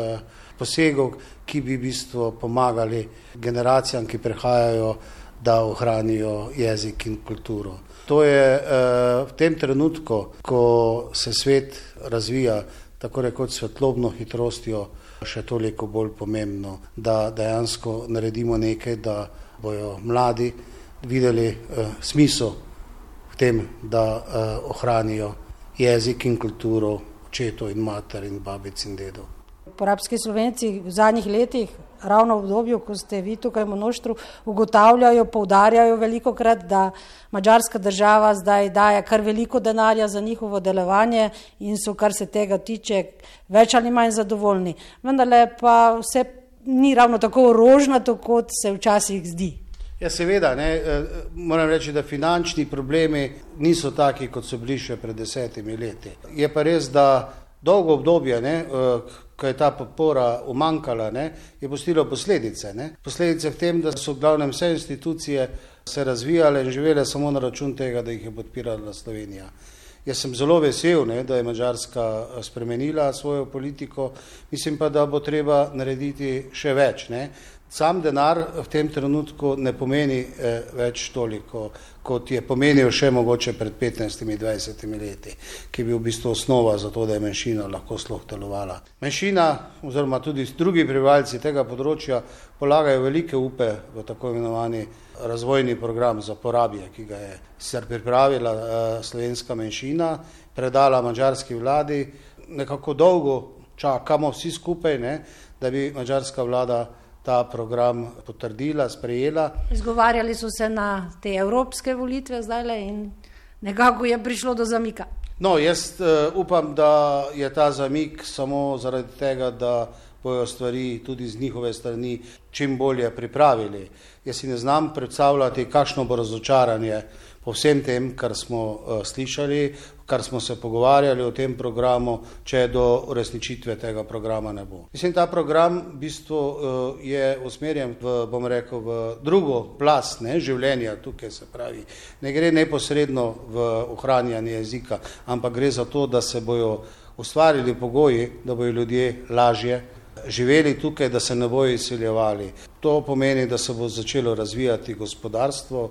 posegov, ki bi v bistvu pomagali generacijam, ki prihajajo, da ohranijo jezik in kulturo. To je v tem trenutku, ko se svet razvija tako rekoč svetlobno hitrostjo, še toliko bolj pomembno, da dejansko naredimo nekaj, da bojo mladi videli eh, smisel v tem, da eh, ohranijo jezik in kulturo očetov in mater in babic in dedov. Porabski Slovenci v zadnjih letih, ravno v obdobju, ko ste vi tukaj v Monoštru, ugotavljajo, poudarjajo velikokrat, da mađarska država zdaj daje kar veliko denarja za njihovo delovanje in so, kar se tega tiče, več ali manj zadovoljni. Vendarle pa vse ni ravno tako rožnato, kot se včasih zdi. Ja, seveda, ne, moram reči, da finančni problemi niso taki, kot so bili še pred desetimi leti. Je pa res, da dolgo obdobje, ne, ko je ta podpora umanjkala, ne, je pustilo posledice. Ne. Posledice v tem, da so v glavnem vse institucije se razvijale in živele samo na račun tega, da jih je podpirala Slovenija. Jaz sem zelo vesel, ne, da je Madžarska spremenila svojo politiko, mislim pa, da bo treba narediti še več. Ne. Sam denar v tem trenutku ne pomeni eh, več toliko, kot je pomenil še mogoče pred petnajstimi dvajsetimi leti, ki je bil v bistvu osnova za to, da je manjšina lahko sploh delovala. Manjšina oziroma tudi drugi prebivalci tega področja polagajo velike upe v tako imenovani razvojni program za porabje, ki ga je sicer pripravila eh, slovenska manjšina, predala madžarski vladi. Nekako dolgo čakamo vsi skupaj, ne, da bi madžarska vlada ta program potrdila, sprejela. Izgovarjali so se na te evropske volitve zdajle in nekako je prišlo do zamika. No, jaz uh, upam, da je ta zamik samo zaradi tega, da bojo stvari tudi z njihove strani čim bolje pripravili. Jaz si ne znam predstavljati, kakšno bo razočaranje po vsem tem, kar smo uh, slišali, kar smo se pogovarjali o tem programu, če do uresničitve tega programa ne bo. Mislim, ta program v bistvu uh, je usmerjen v, bom rekel, v drugo plast, ne, življenja tukaj, se pravi. Ne gre neposredno v ohranjanje jezika, ampak gre za to, da se bojo ustvarili pogoji, da bojo ljudje lažje živeli tukaj, da se ne bojo izseljevali. To pomeni, da se bo začelo razvijati gospodarstvo,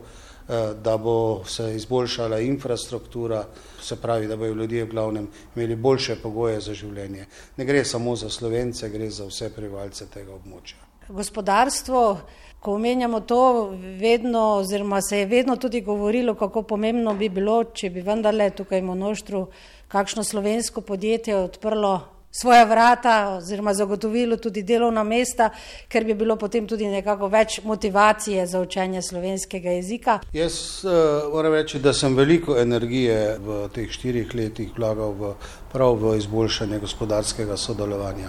da bo se izboljšala infrastruktura, se pravi, da bojo ljudje v glavnem imeli boljše pogoje za življenje. Ne gre samo za Slovence, gre za vse prebivalce tega območja. Gospodarstvo, ko omenjamo to, vedno, oziroma se je vedno tudi govorilo, kako pomembno bi bilo, če bi vendarle tukaj v Monoštru kakšno slovensko podjetje odprlo svoja vrata oziroma zagotovilo tudi delovna mesta, ker bi bilo potem tudi nekako več motivacije za učenje slovenskega jezika. Jaz uh, moram reči, da sem veliko energije v teh štirih letih vlagal v, prav v izboljšanje gospodarskega sodelovanja.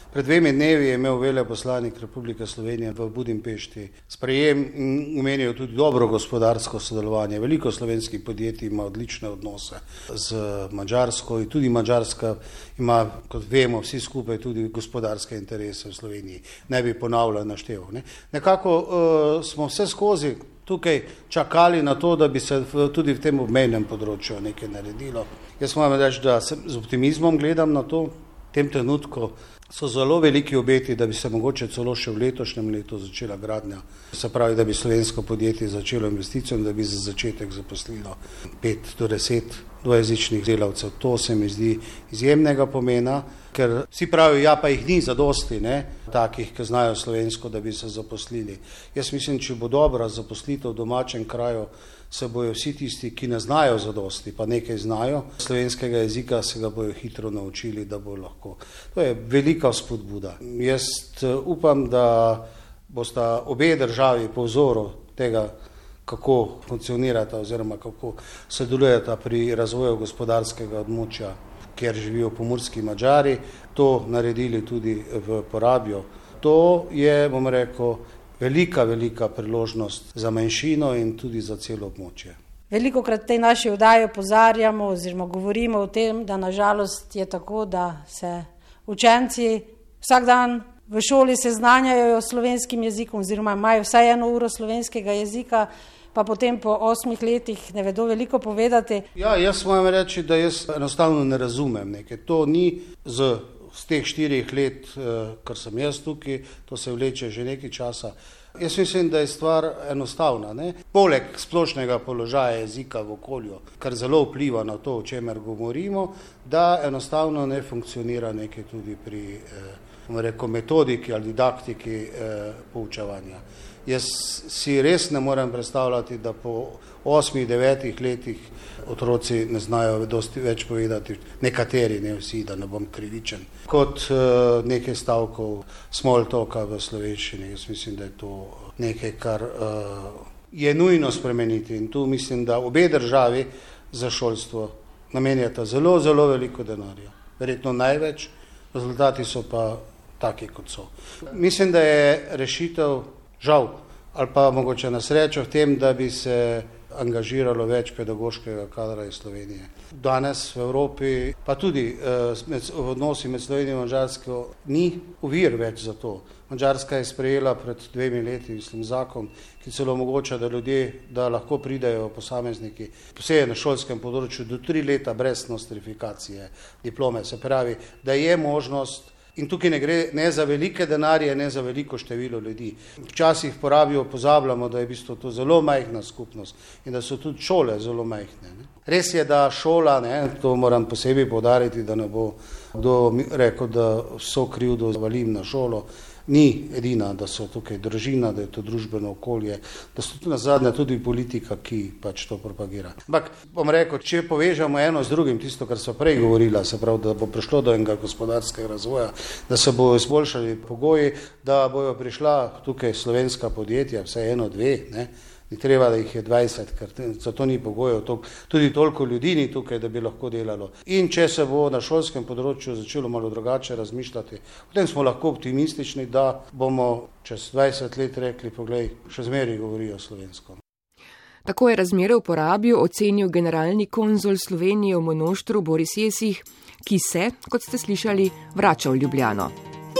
Pred dvemi dnevi je imel veleposlanik Republike Slovenije v Budimpešti sprejem in umenijo tudi dobro gospodarsko sodelovanje. Veliko slovenskih podjetij ima odlične odnose z Madžarsko in tudi Madžarska ima, kot vemo, vsi skupaj tudi gospodarske interese v Sloveniji. Ne bi ponavljal našteval. Ne? Nekako uh, smo vse skozi tukaj čakali na to, da bi se v, tudi v tem obmejnem področju nekaj naredilo. Jaz moram reči, da se z optimizmom gledam na to. V tem trenutku so zelo veliki obeti, da bi se mogoče celo še v letošnjem letu začela gradnja. Se pravi, da bi slovensko podjetje začelo investicijo in da bi za začetek zaposlilo pet do deset dvojezičnih delavcev. To se mi zdi izjemnega pomena, ker vsi pravijo, ja, pa jih ni zadosti, ne, takih, ki znajo slovensko, da bi se zaposlili. Jaz mislim, če bo dobra zaposlitev v domačem kraju, se bojo vsi tisti, ki ne znajo zadosti, pa nekaj znajo slovenskega jezika, se ga bojo hitro naučili, da bo lahko. To je velika spodbuda. Jaz upam, da bosta obe državi po vzoru tega, kako funkcionirata oziroma kako sodelujeta pri razvoju gospodarskega območja, kjer živijo pomurski Madžari, to naredili tudi v Porabju. To je, bom rekel, velika, velika priložnost za manjšino in tudi za celo območje. Veliko krat tej naši oddaji opozarjamo oziroma govorimo o tem, da nažalost je tako, da se učenci vsak dan v šoli seznanjajo s slovenskim jezikom oziroma imajo vsaj eno uro slovenskega jezika, pa potem po osmih letih ne vedo veliko povedati. Ja, jaz moram reči, da jaz enostavno ne razumem nekaj. To ni z z teh štirih let, kar sem jaz tukaj, to se vleče že nekaj časa. Jaz mislim, da je stvar enostavna. Ne? Poleg splošnega položaja jezika v okolju, kar zelo vpliva na to, o čemer govorimo, da enostavno ne funkcionira nekaj tudi pri eh, rekel, metodiki ali didaktiki eh, poučevanja. Jaz si res ne morem predstavljati, da po osmih, devetih letih otroci ne znajo dosti več povedati, nekateri, ne vsi, da ne bom krivičen, kot uh, nekaj stavkov small talka v slovenščini. Jaz mislim, da je to nekaj, kar uh, je nujno spremeniti in tu mislim, da obe državi za šolstvo namenjata zelo, zelo veliko denarja. Verjetno največ, rezultati so pa taki, kot so. Mislim, da je rešitev žal ali pa mogoče na srečo v tem, da bi se angažiralo več pedagoškega kadra iz Slovenije. Danes v Evropi, pa tudi eh, med, v odnosi med Slovenijo in Madžarsko, ni ovir več za to. Madžarska je sprejela pred dvemi leti, mislim, zakon, ki celo omogoča, da ljudje, da lahko pridejo posamezniki, posebej na šolskem področju, do tri leta brez nostrifikacije diplome. Se pravi, da je možnost. In tukaj ne gre ne za velike denarje, ne za veliko število ljudi. Včasih porabijo, pozabljamo, da je v bistvu to zelo majhna skupnost in da so tudi šole zelo majhne. Ne. Res je, da šola, ne, to moram posebej poudariti, da ne bo kdo rekel, da vso krivdo valim na šolo, ni edina, da so tukaj družina, da je to družbeno okolje, da so tu nazadnje tudi politika, ki pač to propagira. Ampak bom rekel, če povežemo eno z drugim, tisto, kar so prej govorila, se pravi, da bo prišlo do enega gospodarskega razvoja, da se bojo izboljšali pogoji, da bojo prišla tukaj slovenska podjetja, vsaj eno, dve, ne, ni treba, da jih je dvajset, ker za to ni pogojev, tudi toliko ljudi ni tukaj, da bi lahko delalo. In če se bo na šolskem področju začelo malo drugače razmišljati, potem smo lahko optimistični, da bomo čez dvajset let rekli, poglej, še zmeraj govorijo slovensko. Tako je razmere v Porabju ocenil generalni konzul Slovenije v Monoštru Boris Jesih, ki se, kot ste slišali, vrača v Ljubljano.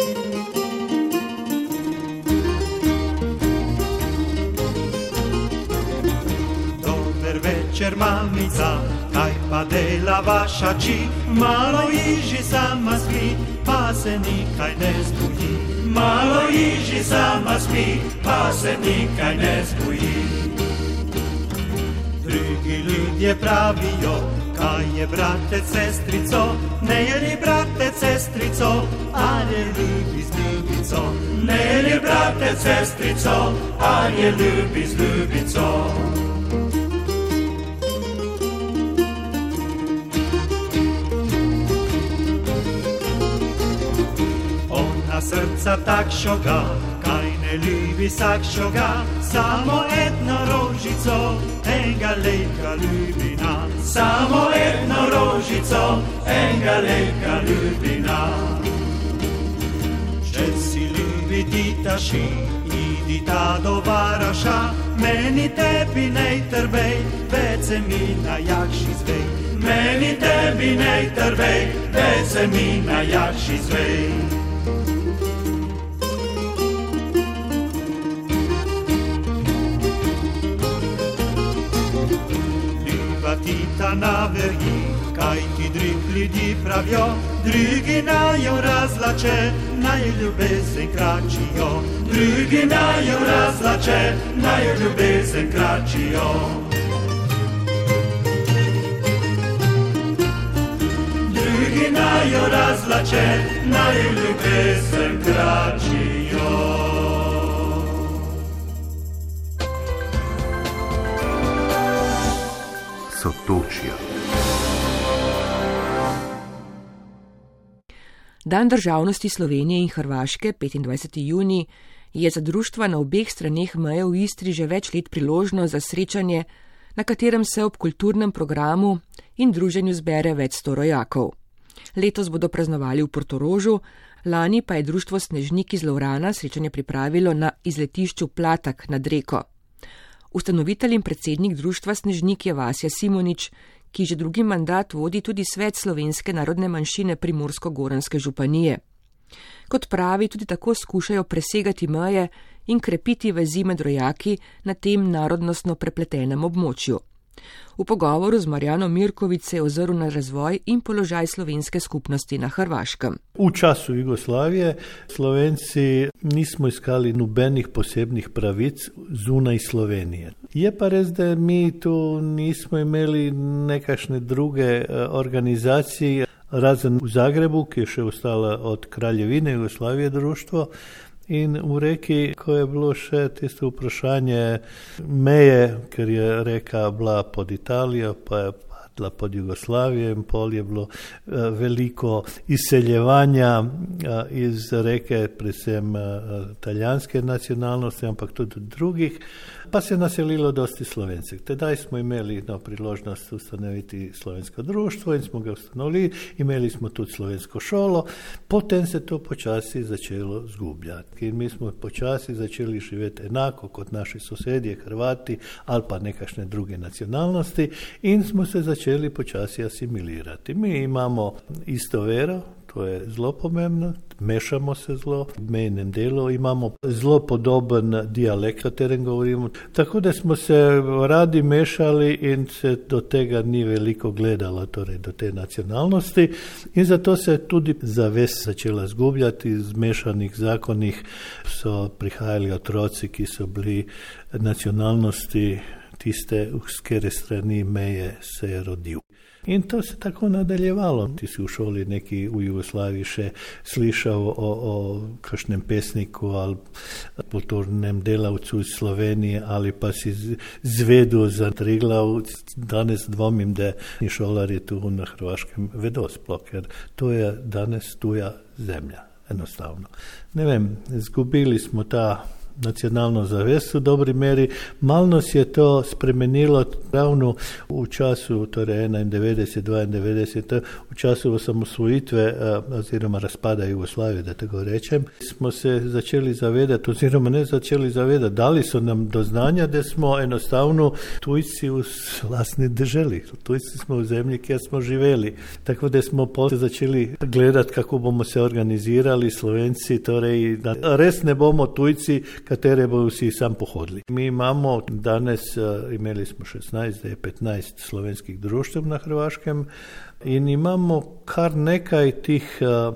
Večer, mamica, kaj pa dela vaša či? Malo iži sama spi, pa se nikaj ne zbudi. Malo iži sama spi, pa se nikaj ne zbudi. Drugi ljudje pravijo, kaj je brate, sestrico, ne je li brate, sestrico, ali je ljubi z ljubico. Ne je li brate, sestrico, ali je ljubi z ljubico. Srca takšoga, kaj ne ljubi sakšoga, samo etno rožico, enga leka ljubina. Samo etno rožico, enga leka ljubina. ditaši, idi ta do Varaša, meni tebi nej trbej, več se mi najjakši zvej. Meni tebi nej trbej, več se mi najjakši zvej. Ljuba ti ta na verji, kaj ti drug ljudi pravijo, drugi najo razlače, naj ljubezen kračijo. Drugi najo razlače, naj ljubezen kračijo. Drugi najo razlače, naj ljubezen kračijo. Sotočja. Dan državnosti Slovenije in Hrvaške, petindvajseti junij, je za društva na obeh straneh meje v Istri že več let priložnost za srečanje, na katerem se ob kulturnem programu in druženju zbere več sto rojakov. Letos bodo praznovali v Portorožu, lani pa je društvo Snežnik iz Lovrana srečanje pripravilo na izletišču Platak nad Reko. Ustanovitelj in predsednik društva Snežnik je Vasja Simonič, ki že drugi mandat vodi tudi svet slovenske narodne manjšine Primorsko-Goranske županije. Kot pravi, tudi tako skušajo presegati meje in krepiti vezi med rojaki na tem narodnostno prepletenem območju. V pogovoru z Marjano Mirković se je ozrl na razvoj in položaj slovenske skupnosti na Hrvaškem. V času Jugoslavije Slovenci nismo iskali nobenih posebnih pravic zunaj Slovenije. Je pa res, da mi tu nismo imeli nekašne druge organizacije, razen v Zagrebu, ki je še ostala od Kraljevine Jugoslavije društvo, in v Reki, ko je bilo še tisto vprašanje meje, ker je reka bila pod Italijo, pa je padla pod Jugoslavijo in pol je bilo veliko izseljevanja iz reke, predvsem italijanske nacionalnosti, ampak tudi drugih, pa se je naselilo dosti Slovencev. Tedaj smo imeli no, priložnost ustanoviti slovensko društvo in smo ga ustanovili, imeli smo tudi slovensko šolo, potem se to počasi začelo zgubljati. In mi smo počasi začeli živeti enako kot naši sosedje, Hrvati ali pa nekašne druge nacionalnosti in smo se začeli počasi asimilirati. Mi imamo isto vero, to je zelo pomembno, mešamo se zelo, v mejnem delu imamo zelo podoben dialekt, o katerem govorimo, tako da smo se radi mešali in se do tega ni veliko gledalo, torej do te nacionalnosti in zato se tudi zavest začela zgubljati, iz mešanih zakonih so prihajali otroci, ki so bili nacionalnosti tiste, s kere strani meje se je rodil. In to se tako nadaljevalo. Ti si v šoli neki v Jugoslaviji še slišal o, o kakšnem pesniku ali kulturnem delavcu iz Slovenije ali pa si zvedel za Triglav. Danes dvomim, da ni šolari tu na Hrvaškem vedo sploh, ker to je danes tuja zemlja. Enostavno. Ne vem, zgubili smo ta nacionalno zavest v dobri meri. Malno se je to spremenilo ravno v času, torej enaindevetdeset, dvaindevetdeset, v času osamosvojitve oziroma razpada Jugoslavije, da tako rečem, smo se začeli zavedati, oziroma ne začeli zavedati, dali so nam do znanja, da smo enostavno tujci v vlastni državi. Tujci smo v zemlji, kjer smo živeli. Tako da smo potem začeli gledati, kako bomo se organizirali Slovenci, torej da res ne bomo tujci, katere bo vsi sam pohodili. Mi imamo danes, imeli smo šestnajst, zdaj petnajst slovenskih društev na Hrvaškem in imamo kar nekaj tih uh,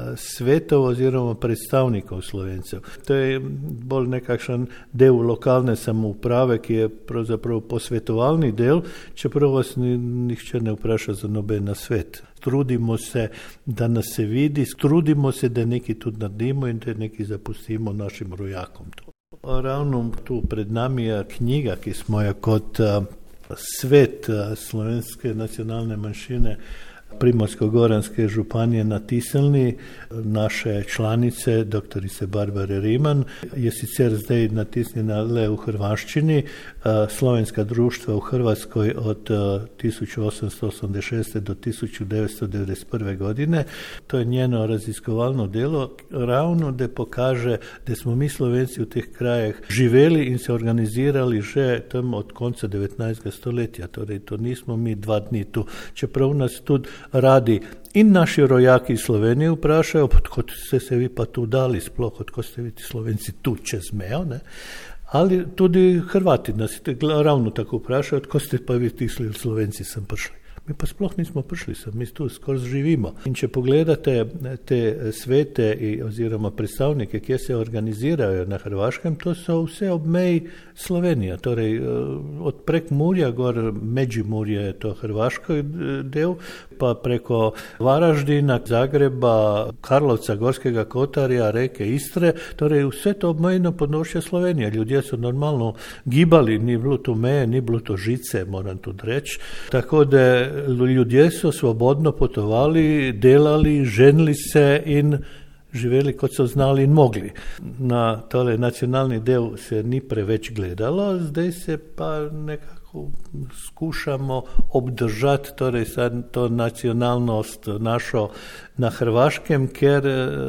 svetov oziroma predstavnikov Slovencev. To je bolj nekakšen del lokalne samouprave, ki je pravzaprav posvetovalni del, čeprav vas ni, nihče ne vpraša za noben svet. Trudimo se, da nas se vidi, trudimo se, da nekaj tudi naredimo in da nekaj zapustimo našim rojakom. Ravno tu pred nami je knjiga, ki smo jo kot uh, svet uh, slovenske nacionalne manjšine Primorsko-goranske županije natisnili naše članice, doktorice Barbare Riman, je sicer zdaj natisnjena le v hrvaščini, slovenska društva v Hrvatskoj od tisoč osemsto osamdeset šeste do tisoč devetsto devedeset prve godine. To je njeno raziskovalno delo, ravno da pokaže, da smo mi Slovenci v teh krajih živeli in se organizirali že tam od konca devetnajstega stoletja. Torej, to nismo mi dva dni tu, čeprav nas tudi radi in naši rojaki iz Slovenije vprašajo, odkot ste se vi pa tu dali sploh, odkot ste vi ti Slovenci tu čez mejo, ne? Ali tudi Hrvati nas ravno tako vprašajo, odkot ste pa vi ti Slovenci sem prišli. Mi pa sploh nismo prišli sem, mi tu skoraj živimo. In če pogledate te svete oziroma predstavnike, kje se organizirajo na Hrvaškem, to so vse ob meji Slovenije. Torej, od Prekmurja, gor Međimurje je to hrvaški del, pa preko Varaždina, Zagreba, Karlovca, Gorskega Kotarja, reke Istre, torej vse to obmejno podnožje Slovenije. Ljudje so normalno gibali, ni bilo to meje, ni bilo to žice, moram tudi reči. Tako da ljudje so svobodno potovali, delali, ženili se in živeli kot so znali in mogli. Na tole nacionalni del se ni preveč gledalo, zdaj se pa nekako skušamo obdržati, torej sad to nacionalnost našo na Hrvaškem, ker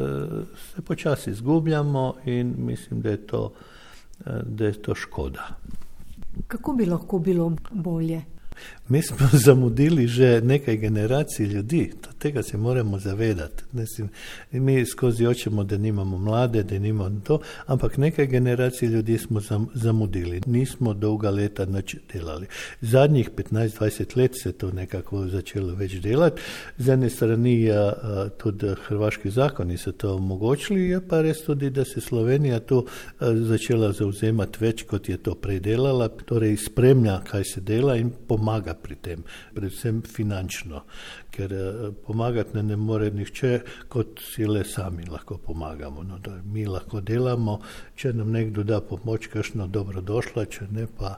se počasi izgubljamo in mislim, da je to, da je to škoda. Kako bi lahko bilo bolje? Mi smo zamudili že nekaj generacij ljudi, tega se moramo zavedati. Mi skozi hočemo, da nimamo mlade, da nimamo to, ampak nekaj generacij ljudi smo zamudili. Nismo dolga leta nič delali. Zadnjih petnajst dvajset let se to nekako začelo več delati. Z ene strani tudi hrvaški zakoni so to omogočili, je pa res tudi, da se Slovenija tu začela zauzemati več, kot je to predelala, torej spremlja, kaj se dela in pomaga pri tem, predvsem finančno, ker pomagati ne, ne more nihče, kot si le sami lahko pomagamo. No, da mi lahko delamo, če nam nekdo da pomoč, kakšno dobrodošla, če ne pa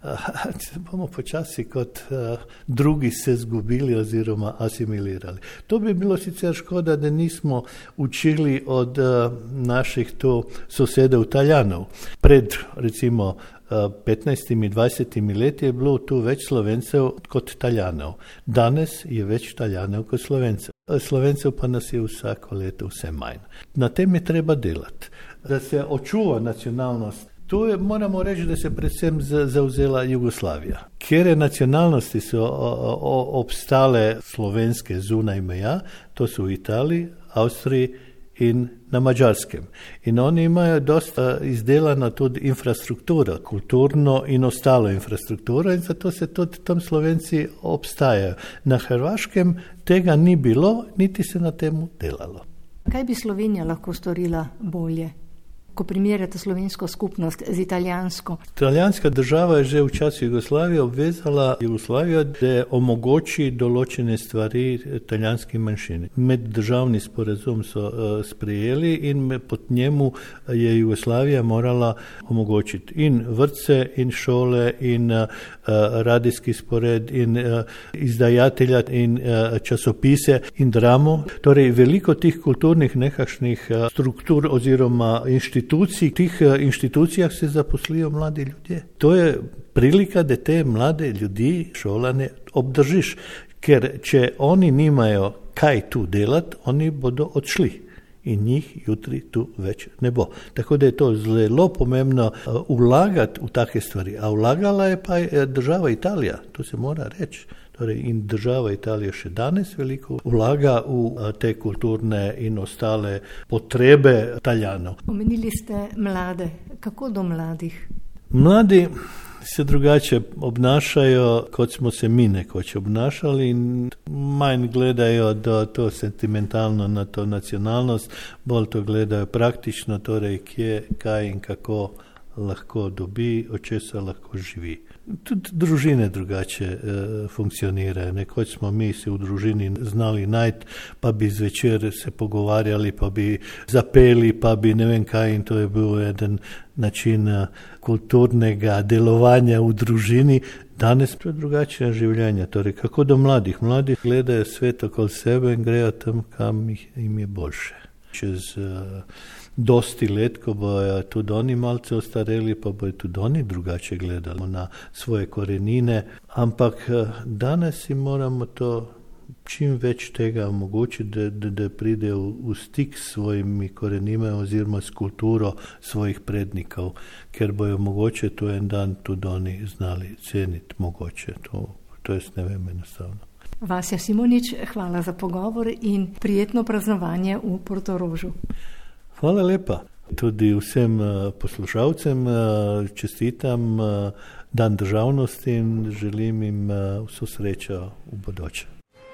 če bomo počasi kot a, drugi se zgubili oziroma asimilirali. To bi bilo sicer škoda, da nismo učili od a, naših tu sosedov Italijanov. Pred recimo petnajstimi dvajsetimi leti je bilo tu več Slovencev kot Italijanov. Danes je več Italijanov kot Slovencev. Slovencev pa nas je vsako leto vse manj. Na tem je treba delati, da se očuva nacionalnost. Tu je, moramo reči, da se predvsem zauzela Jugoslavija. Kjer nacionalnosti so o, o, obstale slovenske zunaj meja, to so v Italiji, Avstriji in na Mađarskem. In oni imajo dosta izdelano tudi infrastrukturo, kulturno in ostalo infrastrukturo in zato se tudi tam Slovenci obstajajo. Na Hrvaškem tega ni bilo, niti se na tem delalo. Kaj bi Slovenija lahko storila bolje, ko primerjate slovensko skupnost z italijansko? Italijanska država je že v času Jugoslavije obvezala Jugoslavijo, da omogoči določene stvari italijanski manjšini. Meddržavni sporazum so uh, sprejeli in pod njemu je Jugoslavija morala omogočiti in vrtce, in šole, in uh, radijski spored, in uh, izdajatelja, in uh, časopise, in dramo. Torej, veliko tih kulturnih nekakšnih uh, struktur oziroma inštitucij, V tih inštitucijah se zaposlijo mladi ljudje. To je prilika, da te mlade ljudi šolane obdržiš, ker če oni nimajo kaj tu delati, oni bodo odšli in njih jutri tu več ne bo. Tako da je to zelo pomembno vlagati v take stvari. A vlagala je pa država Italija, to se mora reči. Torej, in država Italija še danes veliko vlaga v te kulturne in ostale potrebe Italijanov. Omenili ste mlade. Kako do mladih? Mladi se drugače obnašajo, kot smo se mi nekoč obnašali in manj gledajo do to sentimentalno na to nacionalnost, bolj to gledajo praktično, torej kje, kaj in kako lahko dobi, od česa lahko živi. Tudi družine drugače e, funkcionirajo. Nekoč smo mi se v družini znali najti, pa bi zvečer se pogovarjali, pa bi zapeli, pa bi ne vem kaj, in to je bil eden način kulturnega delovanja v družini. Danes to je drugačne življenje. Torej, kako do mladih? Mladih gledajo svet okoli sebe in grejo tam, kam jim je boljše. Čez uh, dosti let, ko bojo tudi oni malce ostareli, pa bojo tudi oni drugače gledali na svoje korenine. Ampak uh, danes si moramo to čim več tega omogočiti, da, da, da pride v, v stik s svojimi korenimi oziroma s kulturo svojih prednikov, ker bojo mogoče to en dan tudi oni znali ceniti, mogoče to, to jaz ne vem enostavno. Vasja Simonič, hvala za pogovor in prijetno praznovanje v Portorožu. Hvala lepa. Tudi vsem poslušalcem čestitam dan državnosti in želim jim vso srečo v bodoče.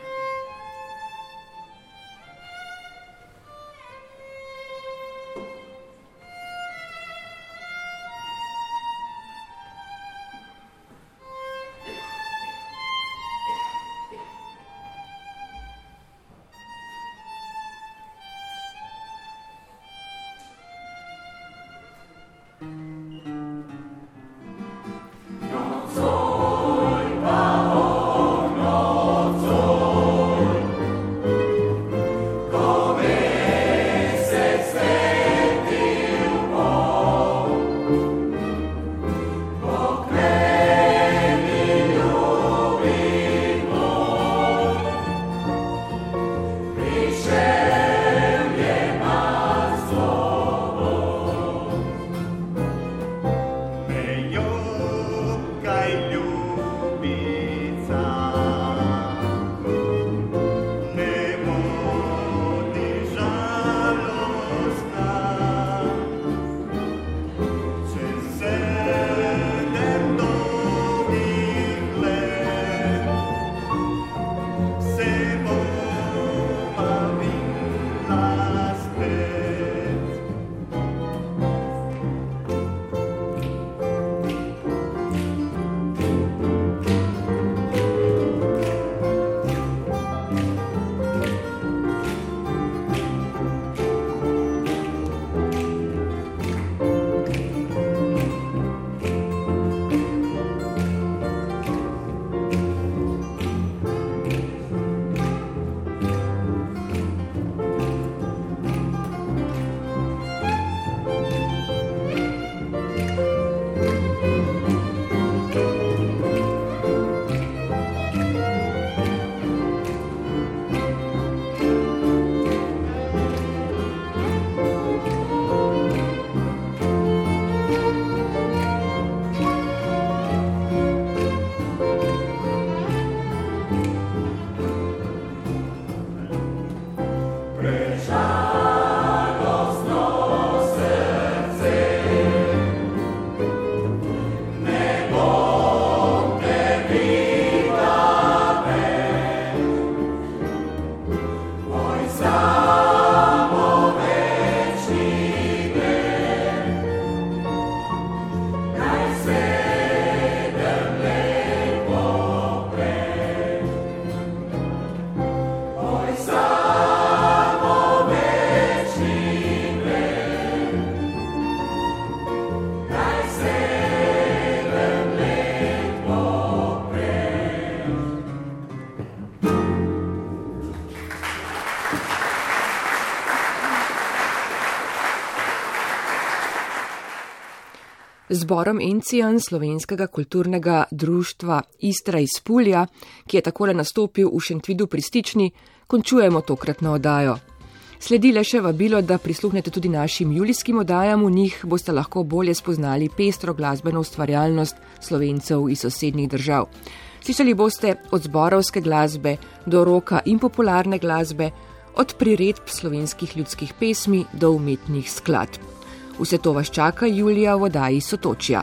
Zborom Encijan Slovenskega kulturnega društva Istra iz Pulja, ki je takole nastopil v Šentvidu pri Stični, končujemo tokratno oddajo. Sledi le še vabilo, da prisluhnete tudi našim julijskim oddajam, v njih boste lahko bolje spoznali pestro glasbeno ustvarjalnost Slovencev iz sosednjih držav. Slišali boste od zborovske glasbe do roka in popularne glasbe, od priredb slovenskih ljudskih pesmi do umetnih skladb. Vse to vas čaka julija v oddaji Sotočja.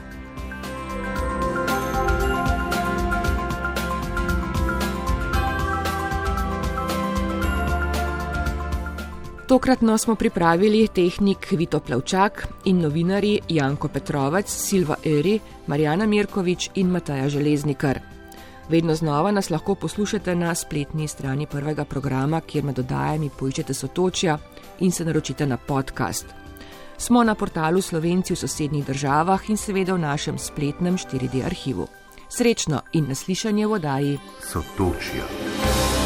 Tokratno smo pripravili tehnik Vito Plavčak in novinarji Janko Petrovec, Silva Eri, Marjana Mirkovič in Mataja Železnikar. Vedno znova nas lahko poslušate na spletni strani prvega programa, kjer med oddajami poiščete Sotočja in se naročite na podcast. Smo na portalu Slovenci v sosednjih državah in seveda v našem spletnem štiri D arhivu. Srečno in naslišanje v oddaji Sotočja.